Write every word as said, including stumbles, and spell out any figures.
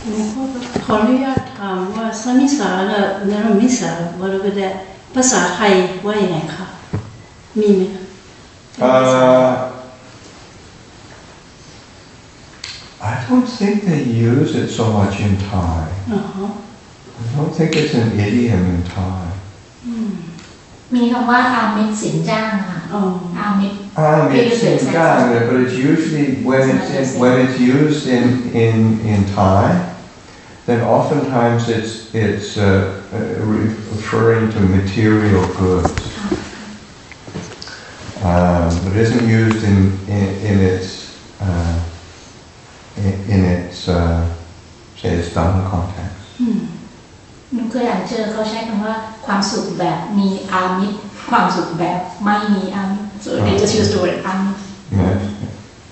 ขออนุญาตถามว่าสมิสาและนรมิสาวรกะภาษาไทยว่าอย่างไรคะมีไหมคะ I don't think they use it so much in Thai. Uh-huh. I don't think it's an idiom in Thai. มีคำว่าอามิตสินจ้างค่ะอามิต Amit Singh, but it's usually when it's in, when it's used in in in Thai, then oftentimes it's it's uh, referring to material goods. Um, but it isn't used in in, in its uh, in, in its uh, say its Dhamma context. หนูเคยอ่านเจอเขาใช้คำว่าความสุขแบบมีอามิตความสุขแบบไม่มีอามิต so they just use the word อามิต